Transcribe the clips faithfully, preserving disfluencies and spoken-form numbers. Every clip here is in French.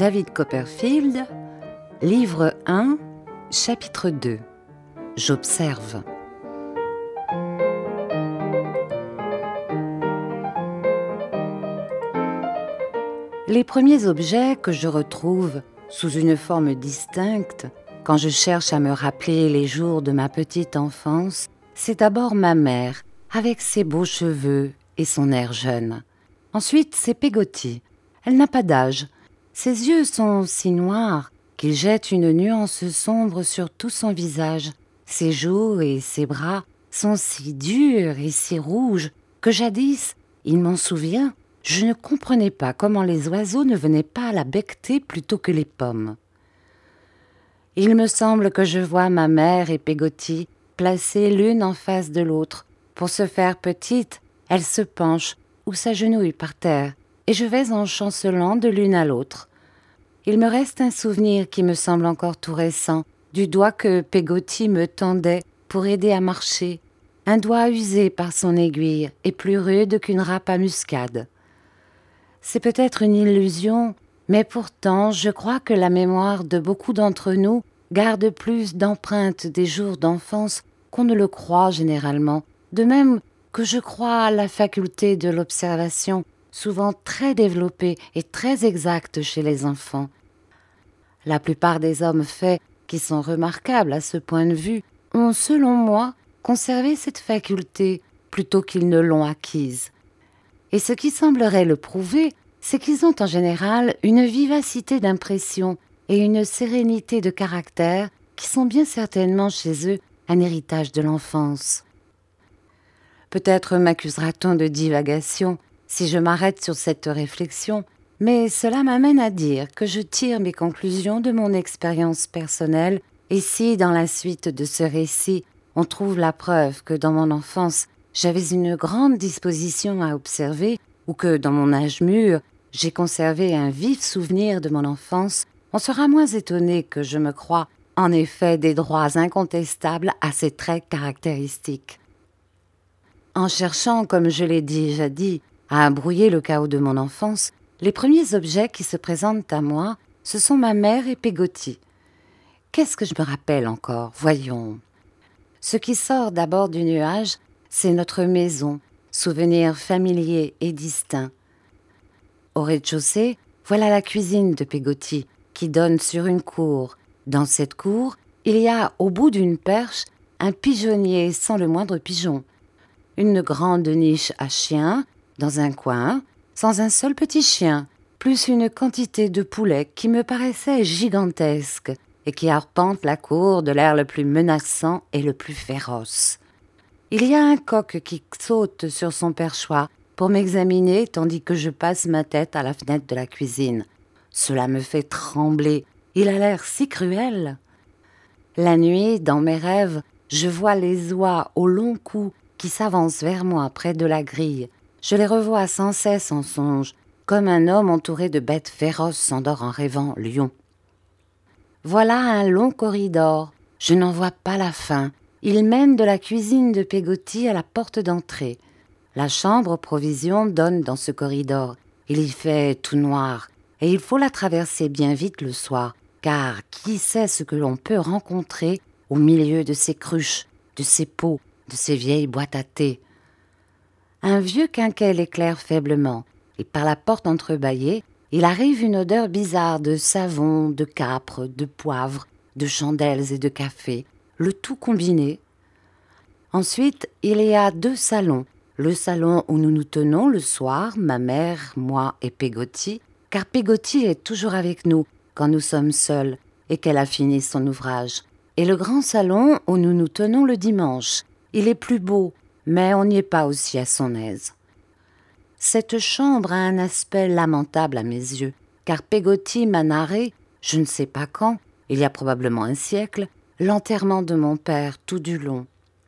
David Copperfield, livre un, chapitre deux. J'observe. Les premiers objets que je retrouve sous une forme distincte, quand je cherche à me rappeler les jours de ma petite enfance, c'est d'abord ma mère, avec ses beaux cheveux et son air jeune. Ensuite, c'est Peggotty. Elle n'a pas d'âge. Ses yeux sont si noirs qu'ils jettent une nuance sombre sur tout son visage. Ses joues et ses bras sont si durs et si rouges que jadis, il m'en souvient, je ne comprenais pas comment les oiseaux ne venaient pas à la becqueter plutôt que les pommes. Il me semble que je vois ma mère et Peggotty placées l'une en face de l'autre. Pour se faire petite, elles se penchent ou s'agenouillent par terre, et je vais en chancelant de l'une à l'autre. Il me reste un souvenir qui me semble encore tout récent, du doigt que Peggotty me tendait pour aider à marcher, un doigt usé par son aiguille et plus rude qu'une râpe à muscade. C'est peut-être une illusion, mais pourtant je crois que la mémoire de beaucoup d'entre nous garde plus d'empreintes des jours d'enfance qu'on ne le croit généralement, de même que je crois à la faculté de l'observation, souvent très développée et très exacte chez les enfants. La plupart des hommes faits, qui sont remarquables à ce point de vue, ont, selon moi, conservé cette faculté plutôt qu'ils ne l'ont acquise. Et ce qui semblerait le prouver, c'est qu'ils ont en général une vivacité d'impression et une sérénité de caractère qui sont bien certainement chez eux un héritage de l'enfance. Peut-être m'accusera-t-on de divagation si je m'arrête sur cette réflexion, mais cela m'amène à dire que je tire mes conclusions de mon expérience personnelle, et si, dans la suite de ce récit, on trouve la preuve que dans mon enfance, j'avais une grande disposition à observer, ou que dans mon âge mûr, j'ai conservé un vif souvenir de mon enfance, on sera moins étonné que je me crois, en effet, des droits incontestables à ces traits caractéristiques. En cherchant, comme je l'ai dit jadis, à brouiller le chaos de mon enfance, les premiers objets qui se présentent à moi, ce sont ma mère et Peggotty. Qu'est-ce que je me rappelle encore? Voyons. Ce qui sort d'abord du nuage, c'est notre maison, souvenir familier et distinct. Au rez-de-chaussée, voilà la cuisine de Peggotty, qui donne sur une cour. Dans cette cour, il y a, au bout d'une perche, un pigeonnier sans le moindre pigeon. Une grande niche à chiens, dans un coin, sans un seul petit chien, plus une quantité de poulets qui me paraissaient gigantesques et qui arpentent la cour de l'air le plus menaçant et le plus féroce. Il y a un coq qui saute sur son perchoir pour m'examiner tandis que je passe ma tête à la fenêtre de la cuisine. Cela me fait trembler, il a l'air si cruel. La nuit, dans mes rêves, je vois les oies au long cou qui s'avancent vers moi près de la grille. Je les revois sans cesse en songe, comme un homme entouré de bêtes féroces s'endort en rêvant lion. Voilà un long corridor, je n'en vois pas la fin. Il mène de la cuisine de Peggotty à la porte d'entrée. La chambre aux provisions donne dans ce corridor. Il y fait tout noir, et il faut la traverser bien vite le soir, car qui sait ce que l'on peut rencontrer au milieu de ces cruches, de ces pots, de ces vieilles boîtes à thé. Un vieux quinquet l'éclaire faiblement, et par la porte entrebâillée, il arrive une odeur bizarre de savon, de câpre, de poivre, de chandelles et de café, le tout combiné. Ensuite, il y a deux salons, le salon où nous nous tenons le soir, ma mère, moi et Peggotty, car Peggotty est toujours avec nous quand nous sommes seuls et qu'elle a fini son ouvrage, et le grand salon où nous nous tenons le dimanche. Il est plus beau, mais on n'y est pas aussi à son aise. Cette chambre a un aspect lamentable à mes yeux, car Peggotty m'a narré, je ne sais pas quand, il y a probablement un siècle, l'enterrement de mon père tout du long.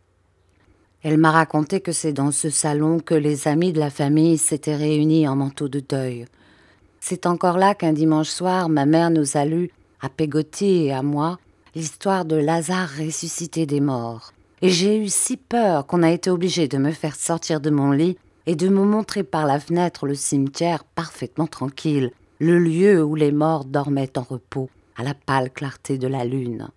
Elle m'a raconté que c'est dans ce salon que les amis de la famille s'étaient réunis en manteau de deuil. C'est encore là qu'un dimanche soir, ma mère nous a lu, à Peggotty et à moi, l'histoire de Lazare ressuscité des morts. Et j'ai eu si peur qu'on a été obligé de me faire sortir de mon lit et de me montrer par la fenêtre le cimetière parfaitement tranquille, le lieu où les morts dormaient en repos à la pâle clarté de la lune.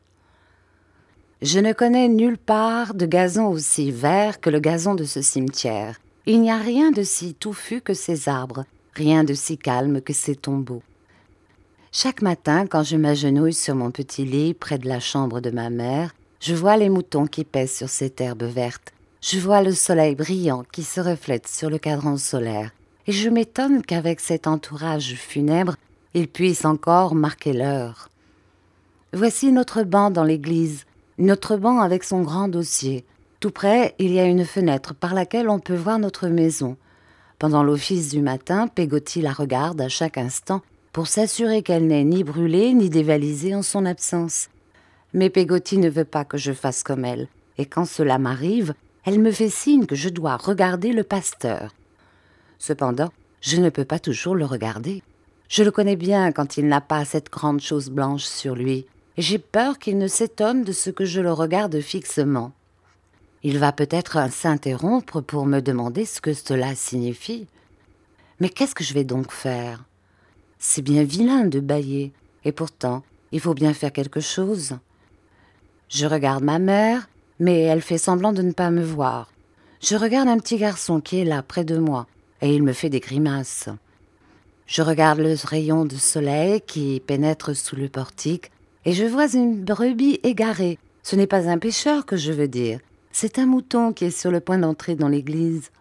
Je ne connais nulle part de gazon aussi vert que le gazon de ce cimetière. Il n'y a rien de si touffu que ces arbres, rien de si calme que ces tombeaux. Chaque matin, quand je m'agenouille sur mon petit lit près de la chambre de ma mère, je vois les moutons qui pèsent sur cette herbe verte. Je vois le soleil brillant qui se reflète sur le cadran solaire. Et je m'étonne qu'avec cet entourage funèbre, il puisse encore marquer l'heure. Voici notre banc dans l'église, notre banc avec son grand dossier. Tout près, il y a une fenêtre par laquelle on peut voir notre maison. Pendant l'office du matin, Peggotty la regarde à chaque instant pour s'assurer qu'elle n'est ni brûlée ni dévalisée en son absence. Mais Peggotty ne veut pas que je fasse comme elle, et quand cela m'arrive, elle me fait signe que je dois regarder le pasteur. Cependant, je ne peux pas toujours le regarder. Je le connais bien quand il n'a pas cette grande chose blanche sur lui, et j'ai peur qu'il ne s'étonne de ce que je le regarde fixement. Il va peut-être s'interrompre pour me demander ce que cela signifie. Mais qu'est-ce que je vais donc faire ? C'est bien vilain de bâiller, et pourtant, il faut bien faire quelque chose. Je regarde ma mère, mais elle fait semblant de ne pas me voir. Je regarde un petit garçon qui est là, près de moi, et il me fait des grimaces. Je regarde le rayon de soleil qui pénètre sous le portique, et je vois une brebis égarée. Ce n'est pas un pêcheur que je veux dire, c'est un mouton qui est sur le point d'entrer dans l'église.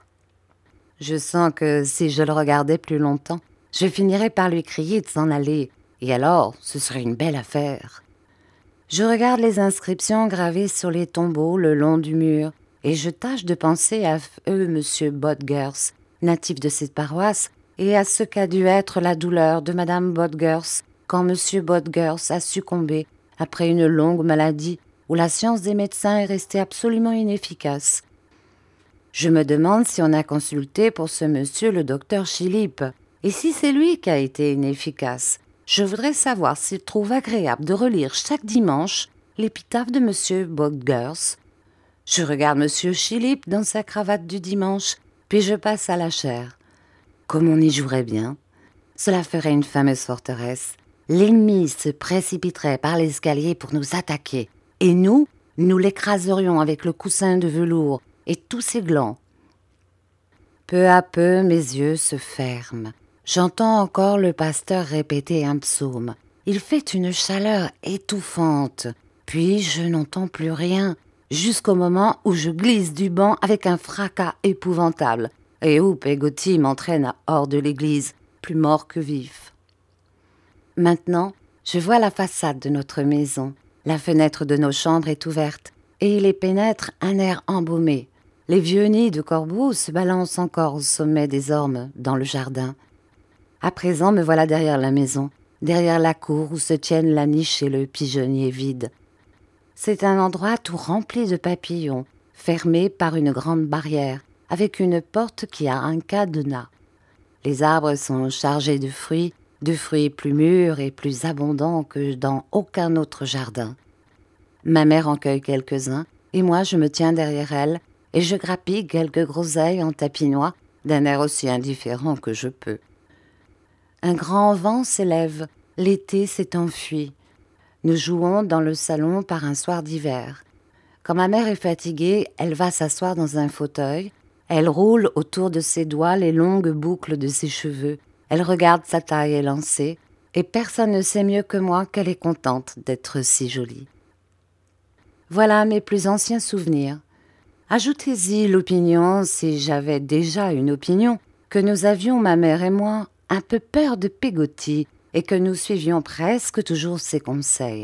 Je sens que si je le regardais plus longtemps, je finirais par lui crier de s'en aller, et alors ce serait une belle affaire. Je regarde les inscriptions gravées sur les tombeaux le long du mur, et je tâche de penser à eux, monsieur Bodgers, natif de cette paroisse, et à ce qu'a dû être la douleur de madame Bodgers quand monsieur Bodgers a succombé après une longue maladie où la science des médecins est restée absolument inefficace. Je me demande si on a consulté pour ce monsieur le docteur Chilipe, et si c'est lui qui a été inefficace. Je voudrais savoir s'il trouve agréable de relire chaque dimanche l'épitaphe de monsieur Bodgers. Je regarde monsieur Chilipe dans sa cravate du dimanche, puis je passe à la chaire. Comme on y jouerait bien. Cela ferait une fameuse forteresse. L'ennemi se précipiterait par l'escalier pour nous attaquer, et nous, nous l'écraserions avec le coussin de velours et tous ses glands. Peu à peu, mes yeux se ferment. J'entends encore le pasteur répéter un psaume. Il fait une chaleur étouffante. Puis je n'entends plus rien, jusqu'au moment où je glisse du banc avec un fracas épouvantable, et où Peggotty m'entraîne hors de l'église, plus mort que vif. Maintenant, je vois la façade de notre maison. La fenêtre de nos chambres est ouverte, et il y pénètre un air embaumé. Les vieux nids de corbeaux se balancent encore au sommet des ormes dans le jardin. À présent, me voilà derrière la maison, derrière la cour où se tiennent la niche et le pigeonnier vide. C'est un endroit tout rempli de papillons, fermé par une grande barrière, avec une porte qui a un cadenas. Les arbres sont chargés de fruits, de fruits plus mûrs et plus abondants que dans aucun autre jardin. Ma mère en cueille quelques-uns, et moi je me tiens derrière elle, et je grappille quelques groseilles en tapinois, d'un air aussi indifférent que je peux. Un grand vent s'élève, l'été s'est enfui. Nous jouons dans le salon par un soir d'hiver. Quand ma mère est fatiguée, elle va s'asseoir dans un fauteuil. Elle roule autour de ses doigts les longues boucles de ses cheveux. Elle regarde sa taille élancée, et personne ne sait mieux que moi qu'elle est contente d'être si jolie. Voilà mes plus anciens souvenirs. Ajoutez-y l'opinion, si j'avais déjà une opinion, que nous avions, ma mère et moi, un peu peur de Peggotty et que nous suivions presque toujours ses conseils.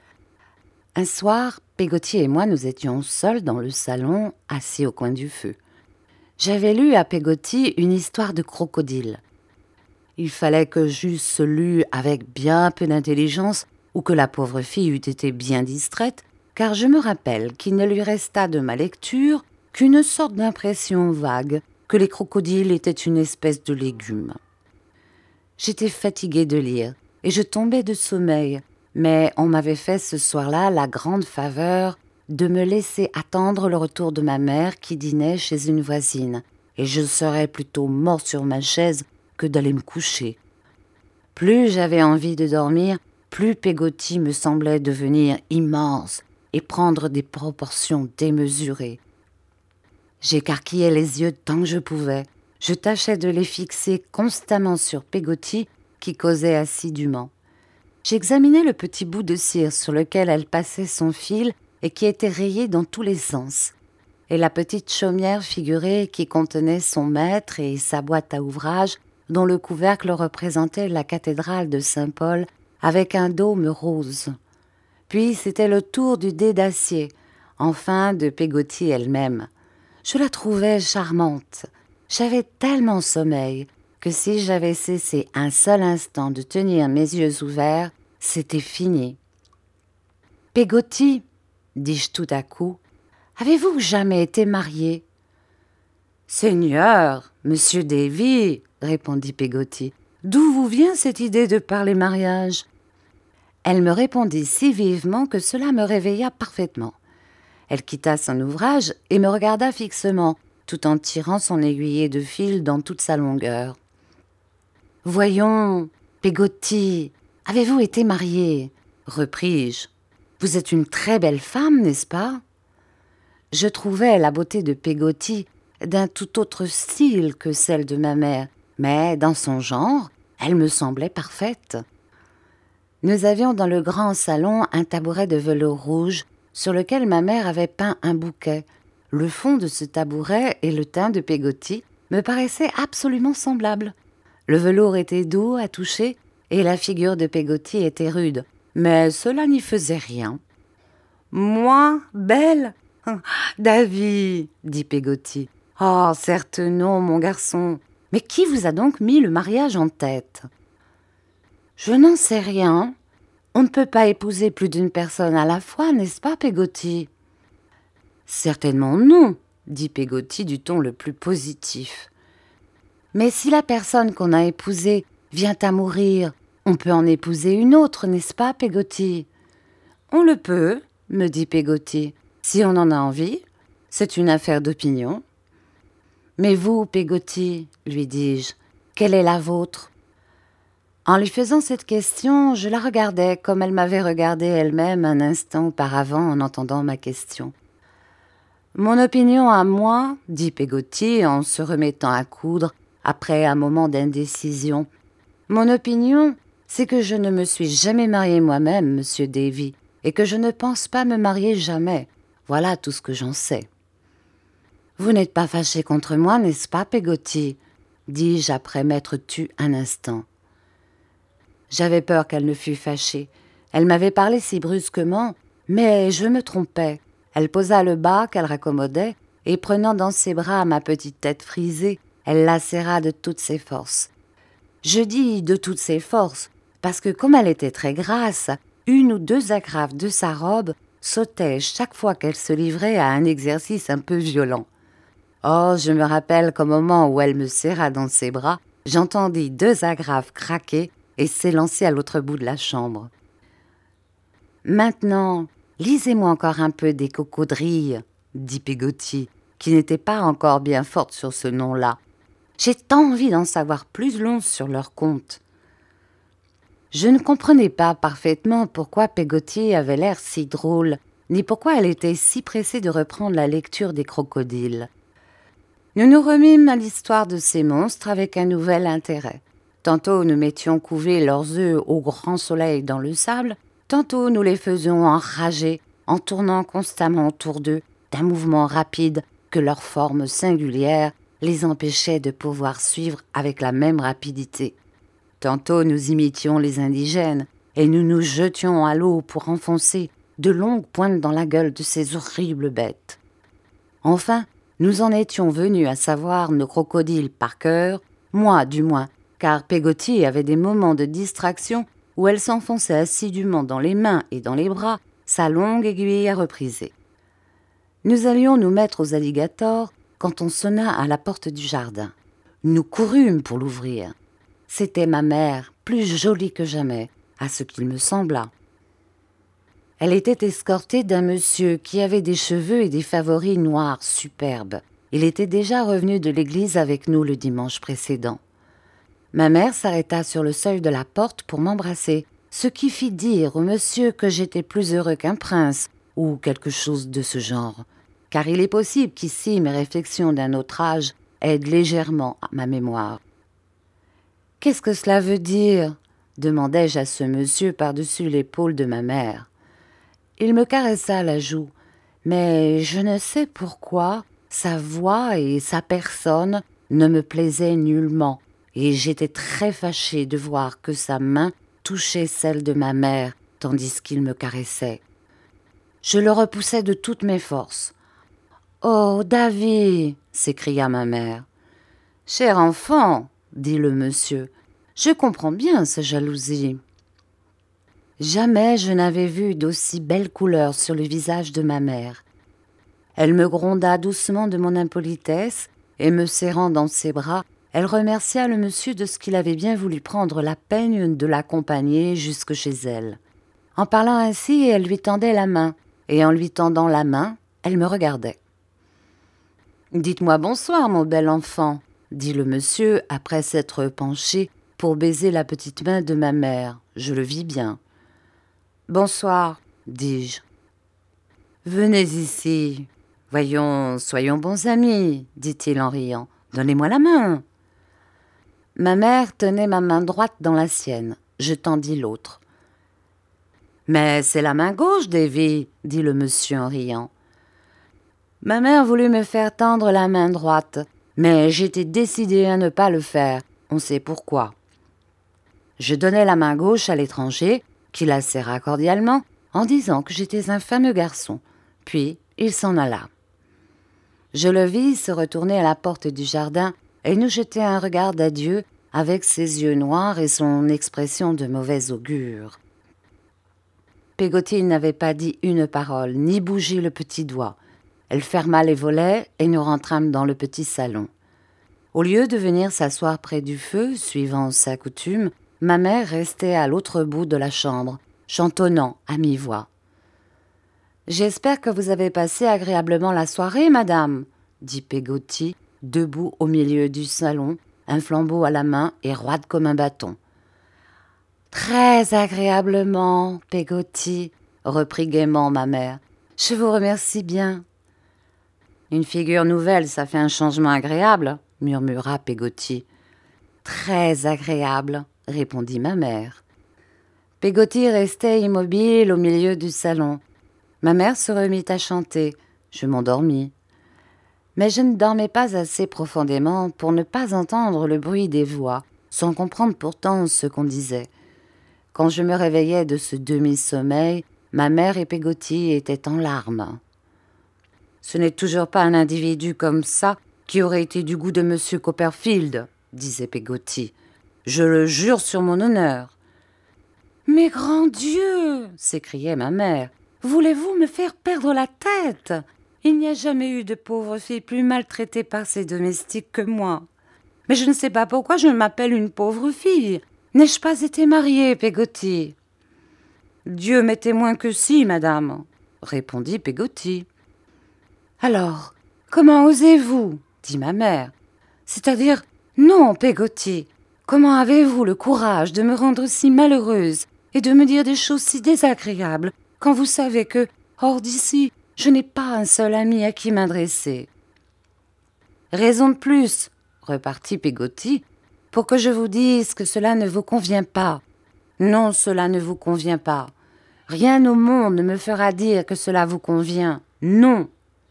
Un soir, Peggotty et moi nous étions seuls dans le salon, assis au coin du feu. J'avais lu à Peggotty une histoire de crocodile. Il fallait que j'eusse lu avec bien peu d'intelligence ou que la pauvre fille eût été bien distraite, car je me rappelle qu'il ne lui resta de ma lecture qu'une sorte d'impression vague que les crocodiles étaient une espèce de légume. J'étais fatiguée de lire, et je tombais de sommeil, mais on m'avait fait ce soir-là la grande faveur de me laisser attendre le retour de ma mère qui dînait chez une voisine, et je serais plutôt mort sur ma chaise que d'aller me coucher. Plus j'avais envie de dormir, plus Peggotty me semblait devenir immense et prendre des proportions démesurées. J'écarquillais les yeux tant que je pouvais. Je tâchais de les fixer constamment sur Peggotty, qui causait assidûment. J'examinais le petit bout de cire sur lequel elle passait son fil et qui était rayé dans tous les sens, et la petite chaumière figurée qui contenait son maître et sa boîte à ouvrage, dont le couvercle représentait la cathédrale de Saint-Paul avec un dôme rose. Puis c'était le tour du dé d'acier, enfin de Peggotty elle-même. Je la trouvais charmante. J'avais tellement sommeil que si j'avais cessé un seul instant de tenir mes yeux ouverts, c'était fini. « Peggotty, dis-je tout à coup, avez-vous jamais été mariée ?»« Seigneur, monsieur Davy, répondit Peggotty, d'où vous vient cette idée de parler mariage ?» Elle me répondit si vivement que cela me réveilla parfaitement. Elle quitta son ouvrage et me regarda fixement, tout en tirant son aiguillet de fil dans toute sa longueur. « Voyons, Peggotty, avez-vous été mariée ?» repris-je. « Vous êtes une très belle femme, n'est-ce pas ?» Je trouvais la beauté de Peggotty d'un tout autre style que celle de ma mère, mais dans son genre, elle me semblait parfaite. Nous avions dans le grand salon un tabouret de velours rouge sur lequel ma mère avait peint un bouquet. Le fond de ce tabouret et le teint de Peggotty me paraissaient absolument semblables. Le velours était doux à toucher et la figure de Peggotty était rude, mais cela n'y faisait rien. « Moi, belle ? Davy, dit Peggotty. « Oh, certes non, mon garçon. Mais qui vous a donc mis le mariage en tête ?»« Je n'en sais rien. On ne peut pas épouser plus d'une personne à la fois, n'est-ce pas, Peggotty ?»« Certainement non, dit Peggotty du ton le plus positif. Mais si la personne qu'on a épousée vient à mourir, on peut en épouser une autre, n'est-ce pas, Peggotty ?»« On le peut, me dit Peggotty, si on en a envie. C'est une affaire d'opinion. »« Mais vous, Peggotty, lui dis-je, quelle est la vôtre ?» En lui faisant cette question, je la regardais comme elle m'avait regardé elle-même un instant auparavant en entendant ma question. « Mon opinion à moi, dit Peggotty en se remettant à coudre après un moment d'indécision, mon opinion, c'est que je ne me suis jamais mariée moi-même, monsieur Davy, et que je ne pense pas me marier jamais. Voilà tout ce que j'en sais. »« Vous n'êtes pas fâché contre moi, n'est-ce pas, Peggotty ?» dis-je après m'être tue un instant. J'avais peur qu'elle ne fût fâchée. Elle m'avait parlé si brusquement, mais je me trompais. Elle posa le bas qu'elle raccommodait, et prenant dans ses bras ma petite tête frisée, elle la serra de toutes ses forces. Je dis de toutes ses forces, parce que comme elle était très grasse, une ou deux agrafes de sa robe sautaient chaque fois qu'elle se livrait à un exercice un peu violent. Oh, je me rappelle qu'au moment où elle me serra dans ses bras, j'entendis deux agrafes craquer et s'élancer à l'autre bout de la chambre. « Maintenant, lisez-moi encore un peu des cocodrilles, » dit Peggotty, qui n'était pas encore bien forte sur ce nom-là. « J'ai tant envie d'en savoir plus long sur leur conte. » Je ne comprenais pas parfaitement pourquoi Peggotty avait l'air si drôle, ni pourquoi elle était si pressée de reprendre la lecture des crocodiles. Nous nous remîmes à l'histoire de ces monstres avec un nouvel intérêt. Tantôt nous mettions couver leurs œufs au grand soleil dans le sable, tantôt nous les faisions enrager en tournant constamment autour d'eux d'un mouvement rapide que leur forme singulière les empêchait de pouvoir suivre avec la même rapidité. Tantôt nous imitions les indigènes et nous nous jetions à l'eau pour enfoncer de longues pointes dans la gueule de ces horribles bêtes. Enfin, nous en étions venus à savoir nos crocodiles par cœur, moi du moins, car Peggotty avait des moments de distraction où elle s'enfonçait assidûment dans les mains et dans les bras sa longue aiguille à repriser. Nous allions nous mettre aux alligators quand on sonna à la porte du jardin. Nous courûmes pour l'ouvrir. C'était ma mère, plus jolie que jamais, à ce qu'il me sembla. Elle était escortée d'un monsieur qui avait des cheveux et des favoris noirs superbes. Il était déjà revenu de l'église avec nous le dimanche précédent. Ma mère s'arrêta sur le seuil de la porte pour m'embrasser, ce qui fit dire au monsieur que j'étais plus heureux qu'un prince, ou quelque chose de ce genre, car il est possible qu'ici mes réflexions d'un autre âge aident légèrement à ma mémoire. « Qu'est-ce que cela veut dire ?» demandai-je à ce monsieur par-dessus l'épaule de ma mère. Il me caressa la joue, mais je ne sais pourquoi sa voix et sa personne ne me plaisaient nullement, et j'étais très fâchée de voir que sa main touchait celle de ma mère tandis qu'il me caressait. Je le repoussai de toutes mes forces. « Oh, David !» s'écria ma mère. « Cher enfant !» dit le monsieur, « je comprends bien sa jalousie. » Jamais je n'avais vu d'aussi belles couleurs sur le visage de ma mère. Elle me gronda doucement de mon impolitesse, et me serrant dans ses bras, elle remercia le monsieur de ce qu'il avait bien voulu prendre la peine de l'accompagner jusque chez elle. En parlant ainsi, elle lui tendait la main, et en lui tendant la main, elle me regardait. « Dites-moi bonsoir, mon bel enfant », dit le monsieur après s'être penché pour baiser la petite main de ma mère. Je le vis bien. « Bonsoir, dis-je. »« Venez ici. Voyons, soyons bons amis, dit-il en riant. Donnez-moi la main. » Ma mère tenait ma main droite dans la sienne. Je tendis l'autre. « Mais c'est la main gauche, Davy, dit le monsieur en riant. Ma mère voulut me faire tendre la main droite, mais j'étais décidée à ne pas le faire. On sait pourquoi. Je donnai la main gauche à l'étranger, qui la serra cordialement, en disant que j'étais un fameux garçon. Puis il s'en alla. Je le vis se retourner à la porte du jardin et nous jeter un regard d'adieu avec ses yeux noirs et son expression de mauvais augure. Peggotty n'avait pas dit une parole, ni bougé le petit doigt. Elle ferma les volets et nous rentrâmes dans le petit salon. Au lieu de venir s'asseoir près du feu, suivant sa coutume, ma mère restait à l'autre bout de la chambre, chantonnant à mi-voix. « J'espère que vous avez passé agréablement la soirée, madame, » dit Peggotty, debout au milieu du salon, un flambeau à la main et roide comme un bâton. « Très agréablement, Peggotty, » reprit gaiement ma mère. « Je vous remercie bien. »« Une figure nouvelle, ça fait un changement agréable, » murmura Peggotty. « Très agréable, » répondit ma mère. Peggotty restait immobile au milieu du salon. Ma mère se remit à chanter. Je m'endormis. Mais je ne dormais pas assez profondément pour ne pas entendre le bruit des voix, sans comprendre pourtant ce qu'on disait. Quand je me réveillais de ce demi-sommeil, ma mère et Peggotty étaient en larmes. « Ce n'est toujours pas un individu comme ça qui aurait été du goût de Monsieur Copperfield, » disait Peggotty. « Je le jure sur mon honneur. »« Mais grand Dieu !» s'écriait ma mère. « Voulez-vous me faire perdre la tête ? Il n'y a jamais eu de pauvre fille plus maltraitée par ses domestiques que moi. Mais je ne sais pas pourquoi je m'appelle une pauvre fille. N'ai-je pas été mariée, Peggotty ? » « Dieu m'est témoin que si, madame, » répondit Peggotty. « Alors, comment osez-vous » dit ma mère. « C'est-à-dire, non, Peggotty, comment avez-vous le courage de me rendre si malheureuse et de me dire des choses si désagréables quand vous savez que, hors d'ici, je n'ai pas un seul ami à qui m'adresser. »« Raison de plus, » repartit Peggotty, « pour que je vous dise que cela ne vous convient pas. Non, cela ne vous convient pas. Rien au monde ne me fera dire que cela vous convient. Non. »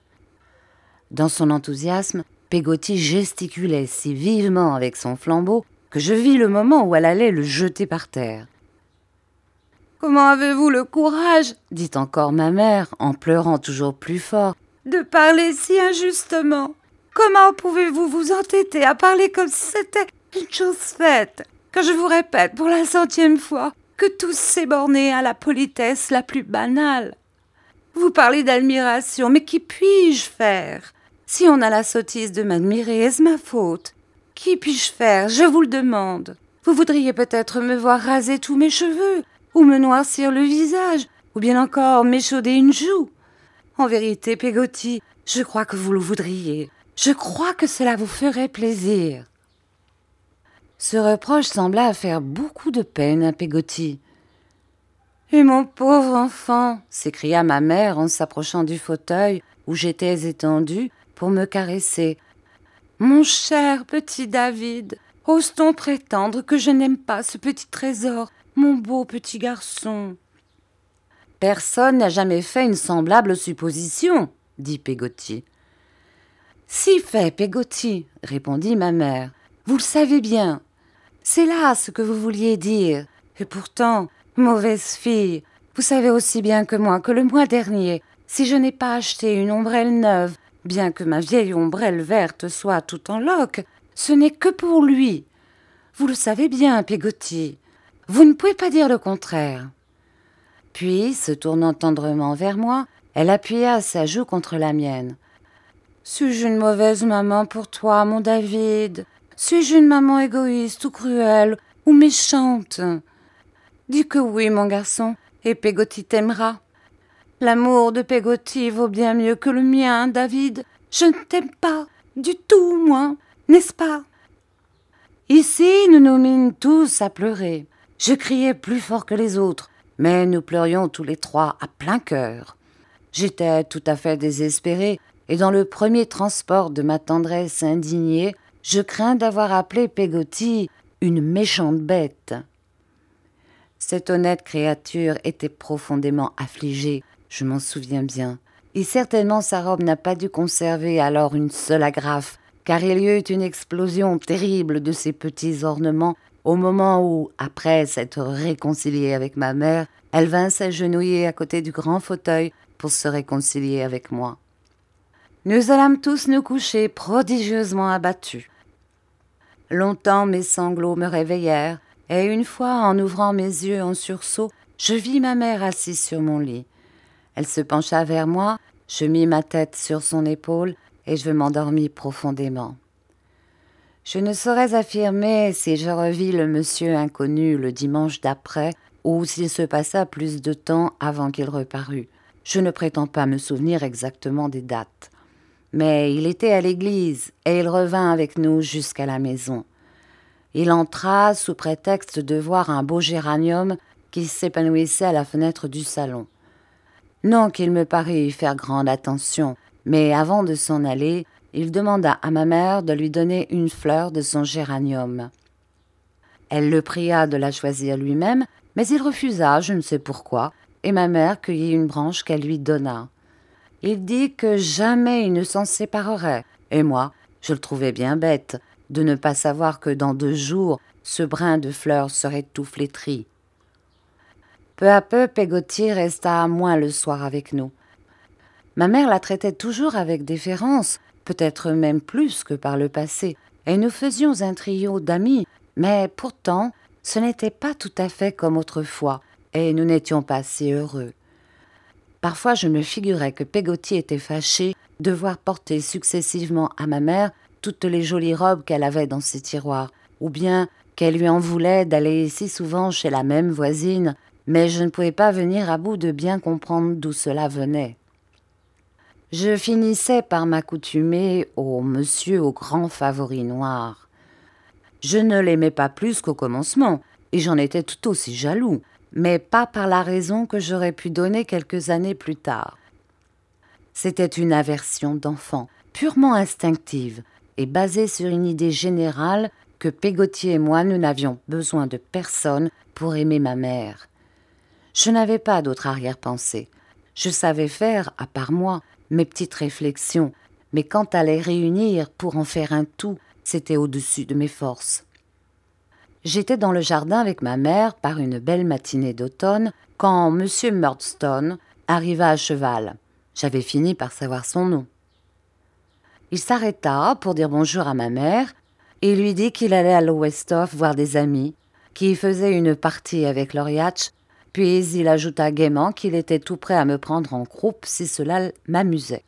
Dans son enthousiasme, Peggotty gesticulait si vivement avec son flambeau que je vis le moment où elle allait le jeter par terre. « Comment avez-vous le courage, dit encore ma mère, en pleurant toujours plus fort, de parler si injustement? Comment pouvez-vous vous entêter à parler comme si c'était une chose faite, que je vous répète pour la centième fois que tous s'est borné à la politesse la plus banale? Vous parlez d'admiration, mais qu'y puis-je faire? Si on a la sottise de m'admirer, est-ce ma faute? Qu'y puis-je faire? Je vous le demande. Vous voudriez peut-être me voir raser tous mes cheveux, ou me noircir le visage, ou bien encore m'échauder une joue. En vérité, Peggotty, je crois que vous le voudriez. Je crois que cela vous ferait plaisir. » Ce reproche sembla faire beaucoup de peine à Peggotty. « Et mon pauvre enfant !» s'écria ma mère en s'approchant du fauteuil où j'étais étendue pour me caresser. « Mon cher petit David, ose-t-on prétendre que je n'aime pas ce petit trésor, mon beau petit garçon ?» « Personne n'a jamais fait une semblable supposition, » dit Peggotty. « Si fait, Peggotty, » répondit ma mère. « Vous le savez bien. C'est là ce que vous vouliez dire. Et pourtant, mauvaise fille, vous savez aussi bien que moi que le mois dernier, si je n'ai pas acheté une ombrelle neuve, bien que ma vieille ombrelle verte soit tout en loques, ce n'est que pour lui. Vous le savez bien, Peggotty. Vous ne pouvez pas dire le contraire. » Puis, se tournant tendrement vers moi, elle appuya sa joue contre la mienne. « Suis-je une mauvaise maman pour toi, mon David ? Suis-je une maman égoïste ou cruelle ou méchante ? Dis que oui, mon garçon, et Peggotty t'aimera. L'amour de Peggotty vaut bien mieux que le mien, David. Je ne t'aime pas du tout, moi, n'est-ce pas ?» Ici, nous nous mîmes tous à pleurer. Je criais plus fort que les autres, mais nous pleurions tous les trois à plein cœur. J'étais tout à fait désespérée, et dans le premier transport de ma tendresse indignée, je crains d'avoir appelé Peggotty une méchante bête. Cette honnête créature était profondément affligée, je m'en souviens bien, et certainement sa robe n'a pas dû conserver alors une seule agrafe, car il y eut une explosion terrible de ses petits ornements au moment où, après s'être réconciliée avec ma mère, elle vint s'agenouiller à côté du grand fauteuil pour se réconcilier avec moi. Nous allâmes tous nous coucher prodigieusement abattus. Longtemps mes sanglots me réveillèrent, et une fois, en ouvrant mes yeux en sursaut, je vis ma mère assise sur mon lit. Elle se pencha vers moi, je mis ma tête sur son épaule, et je m'endormis profondément. Je ne saurais affirmer si je revis le monsieur inconnu le dimanche d'après, ou s'il se passa plus de temps avant qu'il reparût. Je ne prétends pas me souvenir exactement des dates. Mais il était à l'église, et il revint avec nous jusqu'à la maison. Il entra sous prétexte de voir un beau géranium qui s'épanouissait à la fenêtre du salon. Non qu'il me parût y faire grande attention, mais avant de s'en aller, il demanda à ma mère de lui donner une fleur de son géranium. Elle le pria de la choisir lui-même, mais il refusa, je ne sais pourquoi, et ma mère cueillit une branche qu'elle lui donna. Il dit que jamais il ne s'en séparerait, et moi, je le trouvais bien bête de ne pas savoir que dans deux jours, ce brin de fleur serait tout flétri. Peu à peu, Peggotty resta moins le soir avec nous. Ma mère la traitait toujours avec déférence, peut-être même plus que par le passé, et nous faisions un trio d'amis, mais pourtant, ce n'était pas tout à fait comme autrefois, et nous n'étions pas si heureux. Parfois, je me figurais que Peggotty était fâchée de voir porter successivement à ma mère toutes les jolies robes qu'elle avait dans ses tiroirs, ou bien qu'elle lui en voulait d'aller si souvent chez la même voisine, mais je ne pouvais pas venir à bout de bien comprendre d'où cela venait. Je finissais par m'accoutumer au monsieur au grand favori noir. Je ne l'aimais pas plus qu'au commencement, et j'en étais tout aussi jaloux, mais pas par la raison que j'aurais pu donner quelques années plus tard. C'était une aversion d'enfant, purement instinctive, et basée sur une idée générale que Peggotty et moi, nous n'avions besoin de personne pour aimer ma mère. Je n'avais pas d'autre arrière-pensée. Je savais faire, à part moi, mes petites réflexions, mais quant à les réunir pour en faire un tout, c'était au-dessus de mes forces. J'étais dans le jardin avec ma mère par une belle matinée d'automne quand M. Murdstone arriva à cheval. J'avais fini par savoir son nom. Il s'arrêta pour dire bonjour à ma mère et lui dit qu'il allait à Lowestoft voir des amis, qui faisaient une partie avec leur yacht, puis il ajouta gaiement qu'il était tout prêt à me prendre en croupe si cela m'amusait.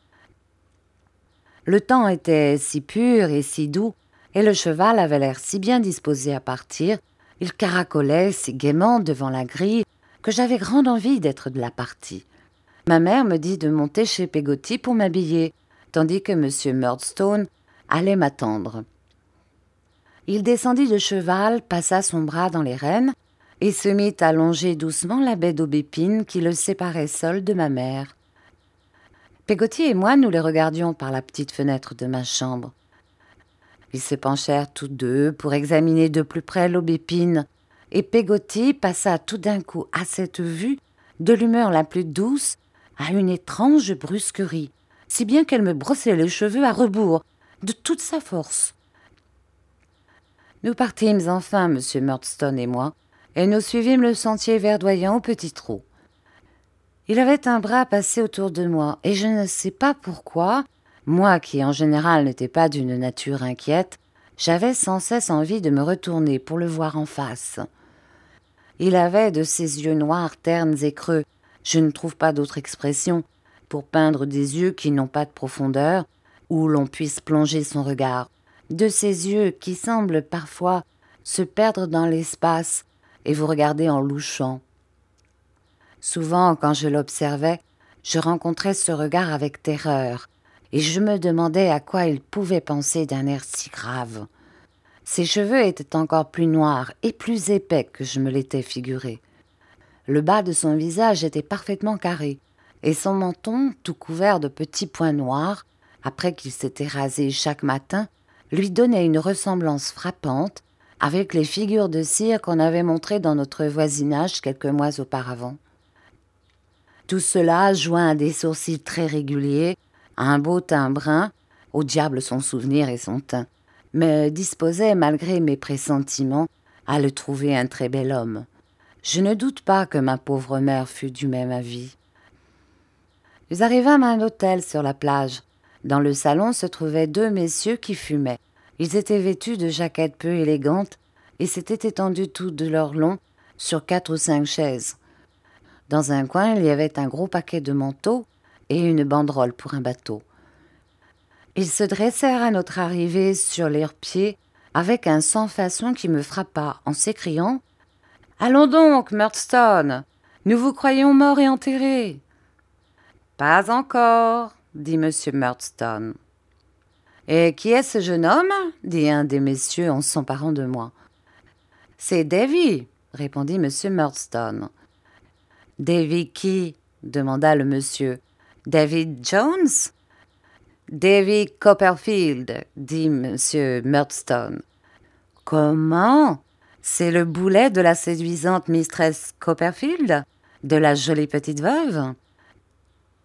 Le temps était si pur et si doux, et le cheval avait l'air si bien disposé à partir, il caracolait si gaiement devant la grille que j'avais grande envie d'être de la partie. Ma mère me dit de monter chez Peggotty pour m'habiller, tandis que M. Murdstone allait m'attendre. Il descendit de cheval, passa son bras dans les rênes et se mit à longer doucement la baie d'aubépine qui le séparait seul de ma mère. Peggotty et moi, nous les regardions par la petite fenêtre de ma chambre. Ils se penchèrent tous deux pour examiner de plus près l'aubépine, et Peggotty passa tout d'un coup à cette vue, de l'humeur la plus douce, à une étrange brusquerie, si bien qu'elle me brossait les cheveux à rebours, de toute sa force. Nous partîmes enfin, M. Murdstone et moi, et nous suivîmes le sentier verdoyant au petit trot. Il avait un bras passé autour de moi, et je ne sais pas pourquoi, moi qui en général n'étais pas d'une nature inquiète, j'avais sans cesse envie de me retourner pour le voir en face. Il avait de ces yeux noirs, ternes et creux, je ne trouve pas d'autre expression, pour peindre des yeux qui n'ont pas de profondeur, où l'on puisse plonger son regard, de ces yeux qui semblent parfois se perdre dans l'espace et vous regarder en louchant. Souvent, quand je l'observais, je rencontrais ce regard avec terreur, et je me demandais à quoi il pouvait penser d'un air si grave. Ses cheveux étaient encore plus noirs et plus épais que je me l'étais figuré. Le bas de son visage était parfaitement carré, et son menton, tout couvert de petits points noirs, après qu'il s'était rasé chaque matin, lui donnait une ressemblance frappante avec les figures de cire qu'on avait montrées dans notre voisinage quelques mois auparavant. Tout cela joint à des sourcils très réguliers, à un beau teint brun, au diable son souvenir et son teint, me disposait, malgré mes pressentiments, à le trouver un très bel homme. Je ne doute pas que ma pauvre mère fût du même avis. Nous arrivâmes à un hôtel sur la plage. Dans le salon se trouvaient deux messieurs qui fumaient. Ils étaient vêtus de jaquettes peu élégantes et s'étaient étendus tout de leur long sur quatre ou cinq chaises. Dans un coin, il y avait un gros paquet de manteaux et une banderole pour un bateau. Ils se dressèrent à notre arrivée sur leurs pieds avec un sans-façon qui me frappa en s'écriant « Allons donc, Murdstone, nous vous croyons mort et enterré. »« Pas encore, » dit M. Murdstone. « Et qui est ce jeune homme ?» dit un des messieurs en s'emparant de moi. « C'est Davy, » répondit M. Murdstone. « Davy qui ?» demanda le monsieur. « David Jones ?»« Davy Copperfield, » dit M. Murdstone. « Comment ? C'est le boulet de la séduisante mistress Copperfield, de la jolie petite veuve ?»« Quignon, »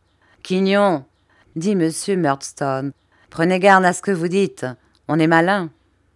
dit M. Murdstone, « prenez garde à ce que vous dites, on est malin. »«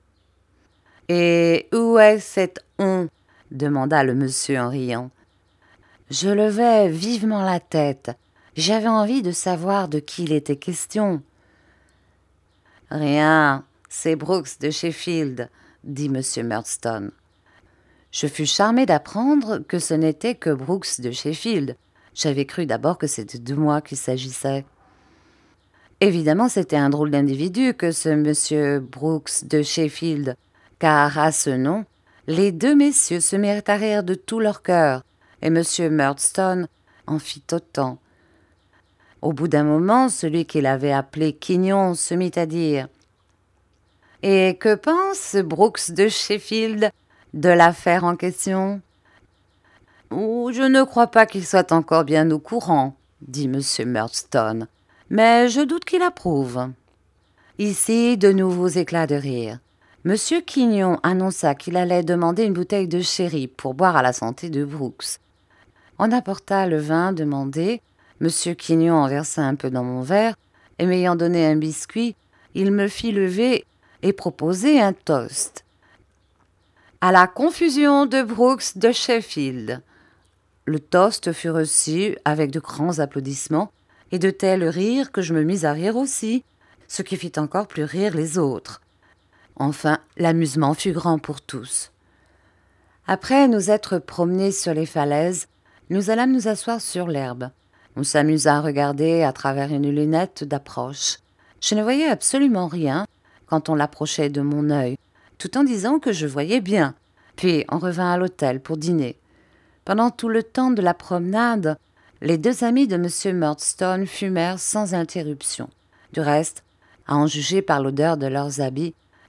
Et où est cet on ?» demanda le monsieur en riant. Je levai vivement la tête. J'avais envie de savoir de qui il était question. « Rien, c'est Brooks de Sheffield, » dit M. Murdstone. Je fus charmé d'apprendre que ce n'était que Brooks de Sheffield. J'avais cru d'abord que c'était de moi qu'il s'agissait. Évidemment, c'était un drôle d'individu que ce M. Brooks de Sheffield, car à ce nom, les deux messieurs se mirent à rire de tout leur cœur, et M. Murdstone en fit autant. Au bout d'un moment, celui qu'il avait appelé Quignon se mit à dire « Et que pense Brooks de Sheffield de l'affaire en question ?»« Oh, je ne crois pas qu'il soit encore bien au courant, » dit M. Murdstone, « mais je doute qu'il approuve. » Ici, de nouveaux éclats de rire. M. Quignon annonça qu'il allait demander une bouteille de sherry pour boire à la santé de Brooks. On apporta le vin demandé. M. Quignon en versa un peu dans mon verre, et m'ayant donné un biscuit, il me fit lever et proposer un toast. « À la confusion de Brooks de Sheffield !» Le toast fut reçu avec de grands applaudissements et de tels rires que je me mis à rire aussi, ce qui fit encore plus rire les autres. Enfin, l'amusement fut grand pour tous. Après nous être promenés sur les falaises, nous allâmes nous asseoir sur l'herbe. On s'amusa à regarder à travers une lunette d'approche. Je ne voyais absolument rien quand on l'approchait de mon œil, tout en disant que je voyais bien. Puis on revint à l'hôtel pour dîner. Pendant tout le temps de la promenade, les deux amis de M. Murdstone fumèrent sans interruption. Du reste, à en juger par l'odeur de leurs habits,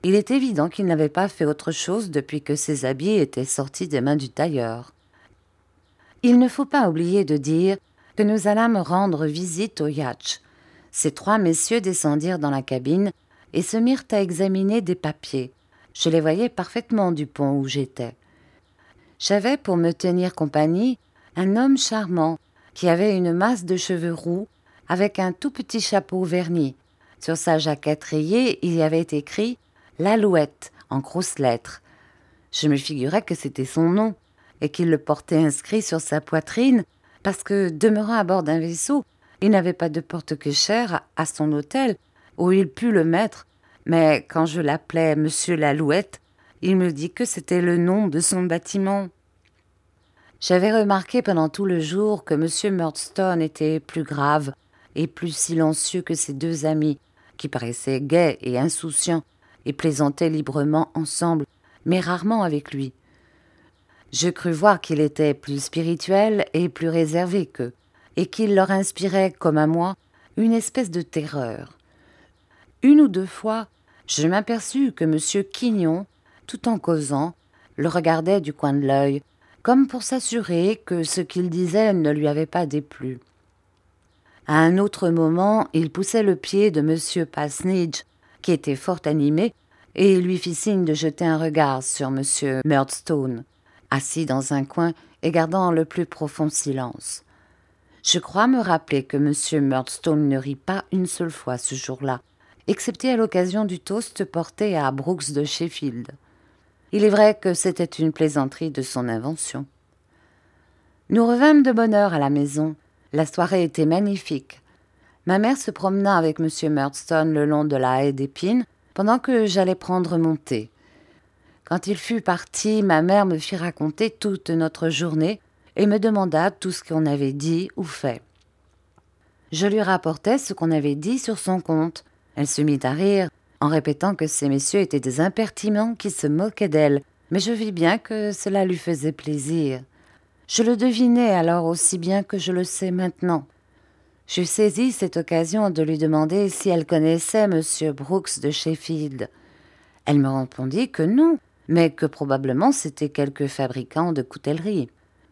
Il est évident qu'il n'avait pas fait autre chose depuis que ses habits étaient sortis des mains du tailleur. Il ne faut pas oublier de dire que nous allâmes rendre visite au yacht. Ces trois messieurs descendirent dans la cabine et se mirent à examiner des papiers. Je les voyais parfaitement du pont où j'étais. J'avais pour me tenir compagnie un homme charmant qui avait une masse de cheveux roux avec un tout petit chapeau verni. Sur sa jaquette rayée, il y avait écrit « L'Alouette » en grosses lettres. Je me figurais que c'était son nom et qu'il le portait inscrit sur sa poitrine parce que, demeurant à bord d'un vaisseau, il n'avait pas de porte-cochère à son hôtel où il put le mettre, mais quand je l'appelais Monsieur l'Alouette, il me dit que c'était le nom de son bâtiment. J'avais remarqué pendant tout le jour que Monsieur Murdstone était plus grave et plus silencieux que ses deux amis, qui paraissaient gais et insouciants et plaisantaient librement ensemble, mais rarement avec lui. Je crus voir qu'il était plus spirituel et plus réservé qu'eux, et qu'il leur inspirait, comme à moi, une espèce de terreur. Une ou deux fois, je m'aperçus que M. Quignon, tout en causant, le regardait du coin de l'œil, comme pour s'assurer que ce qu'il disait ne lui avait pas déplu. À un autre moment, il poussait le pied de M. Passnidge, qui était fort animé, et lui fit signe de jeter un regard sur M. Murdstone, assis dans un coin et gardant le plus profond silence. Je crois me rappeler que M. Murdstone ne rit pas une seule fois ce jour-là, excepté à l'occasion du toast porté à Brooks de Sheffield. Il est vrai que c'était une plaisanterie de son invention. Nous revînmes de bonne heure à la maison. La soirée était magnifique. Ma mère se promena avec M. Murdstone le long de la haie d'épines pendant que j'allais prendre mon thé. Quand il fut parti, ma mère me fit raconter toute notre journée et me demanda tout ce qu'on avait dit ou fait. Je lui rapportai ce qu'on avait dit sur son compte. Elle se mit à rire, en répétant que ces messieurs étaient des impertinents qui se moquaient d'elle, mais je vis bien que cela lui faisait plaisir. Je le devinais alors aussi bien que je le sais maintenant. J'eus saisi cette occasion de lui demander si elle connaissait M. Brooks de Sheffield. Elle me répondit que non, mais que probablement c'était quelque fabricant de coutellerie.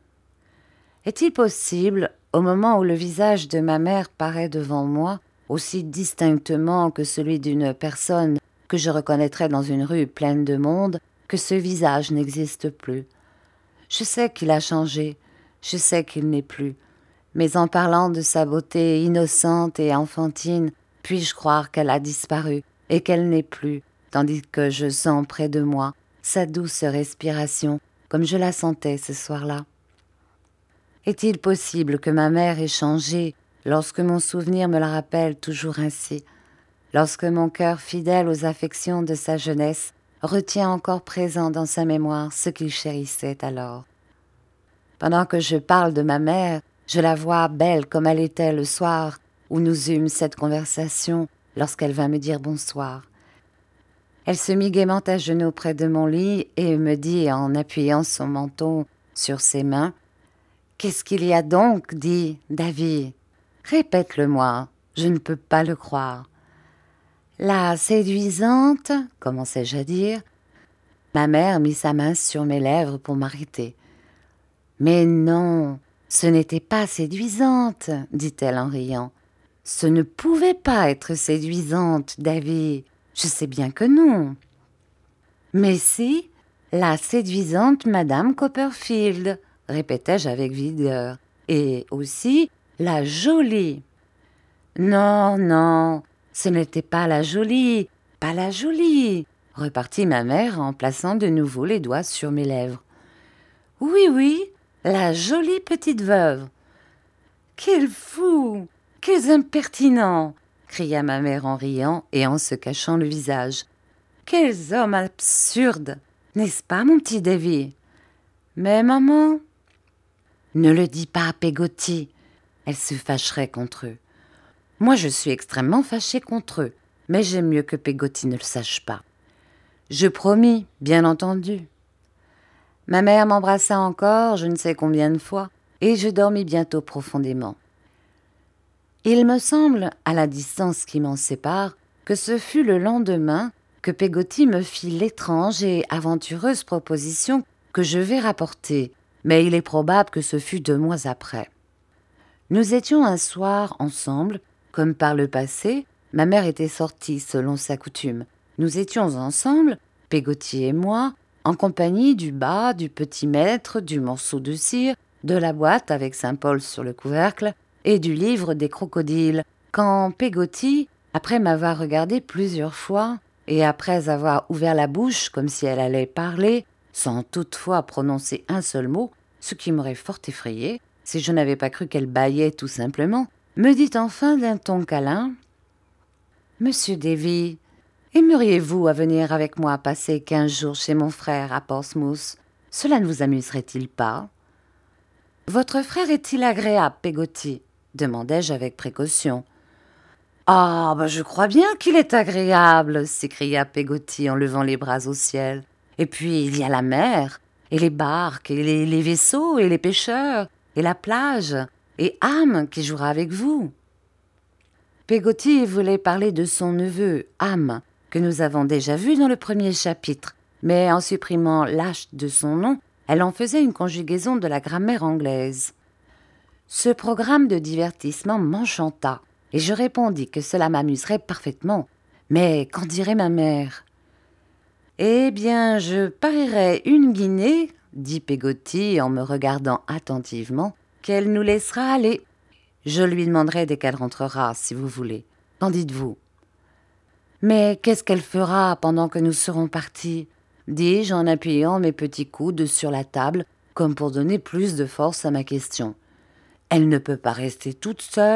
Est-il possible, au moment où le visage de ma mère paraît devant moi, aussi distinctement que celui d'une personne que je reconnaîtrais dans une rue pleine de monde, que ce visage n'existe plus? Je sais qu'il a changé, je sais qu'il n'est plus, mais en parlant de sa beauté innocente et enfantine, puis-je croire qu'elle a disparu et qu'elle n'est plus, tandis que je sens près de moi sa douce respiration, comme je la sentais ce soir-là? Est-il possible que ma mère ait changé lorsque mon souvenir me la rappelle toujours ainsi, lorsque mon cœur fidèle aux affections de sa jeunesse retient encore présent dans sa mémoire ce qu'il chérissait alors? Pendant que je parle de ma mère, je la vois belle comme elle était le soir où nous eûmes cette conversation lorsqu'elle vint me dire bonsoir. Elle se mit gaiement à genoux près de mon lit et me dit en appuyant son menton sur ses mains: « Qu'est-ce qu'il y a donc, dit Davy? Répète-le-moi, je ne peux pas le croire. » La séduisante, commençai-je à dire. Ma mère mit sa main sur mes lèvres pour m'arrêter. « Mais non, ce n'était pas séduisante, dit-elle en riant. Ce ne pouvait pas être séduisante, Davy. Je sais bien que non. Mais si, la séduisante Madame Copperfield, répétai-je avec vigueur, et aussi la jolie. Non, non, ce n'était pas la jolie, pas la jolie, repartit ma mère en plaçant de nouveau les doigts sur mes lèvres. Oui, oui, la jolie petite veuve. Quels fous, quels impertinents, cria ma mère en riant et en se cachant le visage. Quels hommes absurdes, n'est-ce pas, mon petit Davy? Mais maman... Ne le dis pas à Peggotty, elle se fâcherait contre eux. Moi, je suis extrêmement fâchée contre eux, mais j'aime mieux que Peggotty ne le sache pas. Je promis, bien entendu. Ma mère m'embrassa encore, je ne sais combien de fois, et je dormis bientôt profondément. Il me semble, à la distance qui m'en sépare, que ce fut le lendemain que Peggotty me fit l'étrange et aventureuse proposition que je vais rapporter, mais il est probable que ce fut deux mois après. Nous étions un soir ensemble, comme par le passé, ma mère était sortie selon sa coutume. Nous étions ensemble, Peggotty et moi, en compagnie du bas, du petit maître, du morceau de cire, de la boîte avec Saint-Paul sur le couvercle et du livre des crocodiles, quand Peggotty, après m'avoir regardé plusieurs fois et après avoir ouvert la bouche comme si elle allait parler, sans toutefois prononcer un seul mot, ce qui m'aurait fort effrayée, si je n'avais pas cru qu'elle bâillait tout simplement, me dit enfin d'un ton câlin « Monsieur Davy, aimeriez-vous à venir avec moi passer quinze jours chez mon frère à Portsmouth? Cela ne vous amuserait-il pas ?»« Votre frère est-il agréable, Peggotty ?» demandai-je avec précaution. « Ah, ben je crois bien qu'il est agréable !» s'écria Peggotty en levant les bras au ciel. « Et puis il y a la mer, et les barques, et les, les vaisseaux, et les pêcheurs, et la plage, et Ham qui jouera avec vous. » Peggotty voulait parler de son neveu, Ham, que nous avons déjà vu dans le premier chapitre, mais en supprimant l'H de son nom, elle en faisait une conjugaison de la grammaire anglaise. Ce programme de divertissement m'enchanta, et je répondis que cela m'amuserait parfaitement. Mais qu'en dirait ma mère? « Eh bien, je parierais une guinée, dit Peggotty en me regardant attentivement, qu'elle nous laissera aller. Je lui demanderai dès qu'elle rentrera, si vous voulez. Qu'en dites-vous? » « Mais qu'est-ce qu'elle fera pendant que nous serons partis ?» dis-je en appuyant mes petits coudes sur la table, comme pour donner plus de force à ma question. « Elle ne peut pas rester toute seule. »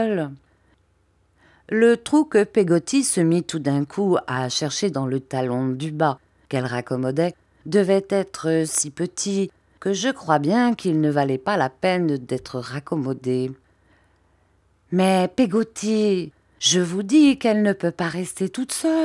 Le trou que Peggotty se mit tout d'un coup à chercher dans le talon du bas qu'elle raccommodait devait être si petit que je crois bien qu'il ne valait pas la peine d'être raccommodé. « Mais Peggotty, je vous dis qu'elle ne peut pas rester toute seule. »«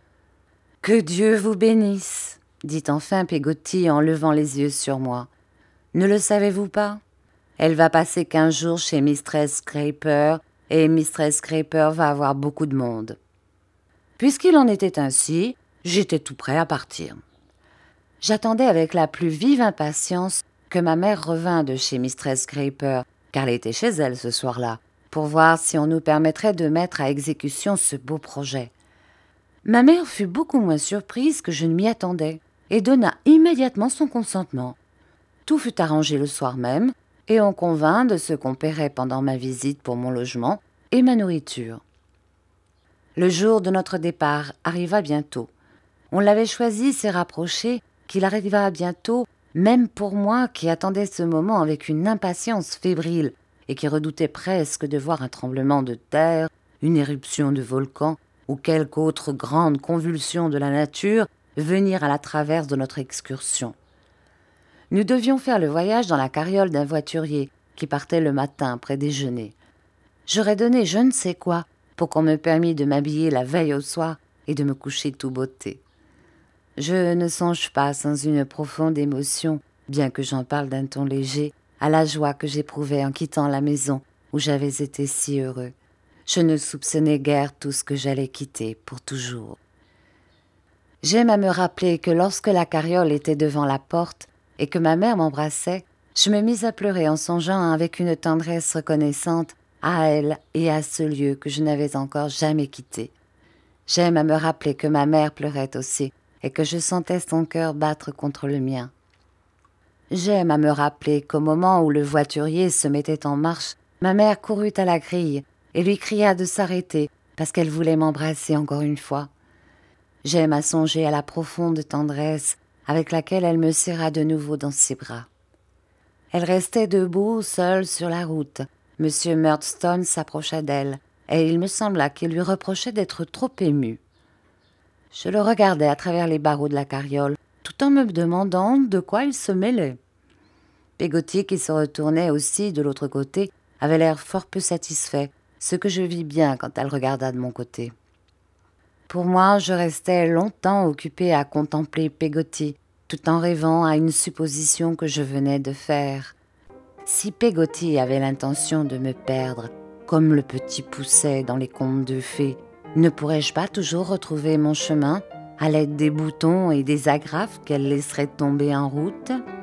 Que Dieu vous bénisse, » dit enfin Peggotty en levant les yeux sur moi. « Ne le savez-vous pas? Elle va passer quinze jours chez Mistress Scraper et Mistress Scraper va avoir beaucoup de monde. » Puisqu'il en était ainsi, j'étais tout prêt à partir. J'attendais avec la plus vive impatience que ma mère revînt de chez Mistress Scraper, car elle était chez elle ce soir-là, pour voir si on nous permettrait de mettre à exécution ce beau projet. Ma mère fut beaucoup moins surprise que je ne m'y attendais, et donna immédiatement son consentement. Tout fut arrangé le soir même, et on convint de ce qu'on paierait pendant ma visite pour mon logement et ma nourriture. Le jour de notre départ arriva bientôt. On l'avait choisi si rapproché qu'il arriva bientôt, même pour moi qui attendais ce moment avec une impatience fébrile et qui redoutait presque de voir un tremblement de terre, une éruption de volcan ou quelque autre grande convulsion de la nature venir à la traverse de notre excursion. Nous devions faire le voyage dans la carriole d'un voiturier qui partait le matin après déjeuner. J'aurais donné je ne sais quoi pour qu'on me permît de m'habiller la veille au soir et de me coucher tout beauté. Je ne songe pas sans une profonde émotion, bien que j'en parle d'un ton léger, à la joie que j'éprouvais en quittant la maison où j'avais été si heureux. Je ne soupçonnais guère tout ce que j'allais quitter pour toujours. J'aime à me rappeler que lorsque la carriole était devant la porte et que ma mère m'embrassait, je me mis à pleurer en songeant avec une tendresse reconnaissante à elle et à ce lieu que je n'avais encore jamais quitté. J'aime à me rappeler que ma mère pleurait aussi et que je sentais son cœur battre contre le mien. J'aime à me rappeler qu'au moment où le voiturier se mettait en marche, ma mère courut à la grille et lui cria de s'arrêter parce qu'elle voulait m'embrasser encore une fois. J'aime à songer à la profonde tendresse avec laquelle elle me serra de nouveau dans ses bras. Elle restait debout, seule sur la route. Monsieur Murdstone s'approcha d'elle, et il me sembla qu'il lui reprochait d'être trop ému. Je le regardais à travers les barreaux de la carriole, tout en me demandant de quoi il se mêlait. Peggotty, qui se retournait aussi de l'autre côté, avait l'air fort peu satisfait, ce que je vis bien quand elle regarda de mon côté. Pour moi, je restais longtemps occupée à contempler Peggotty, tout en rêvant à une supposition que je venais de faire. Si Peggotty avait l'intention de me perdre, comme le petit Pousset dans les contes de fées, ne pourrais-je pas toujours retrouver mon chemin à l'aide des boutons et des agrafes qu'elle laisserait tomber en route.